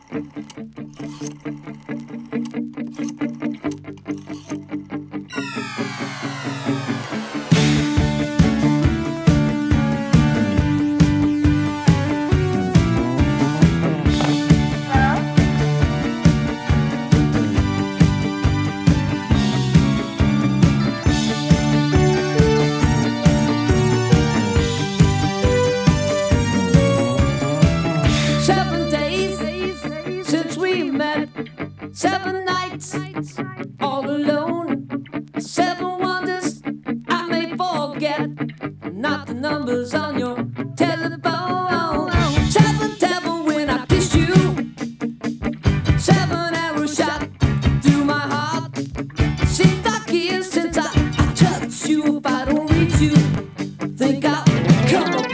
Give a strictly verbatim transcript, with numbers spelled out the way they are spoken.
Seven days since we met, seven nights all alone, seven wonders I may forget, not the numbers on your telephone. Seven devil when I kissed you, seven arrow shot through my heart. Six dark years since I, I touched you. If I don't reach you, think I'll come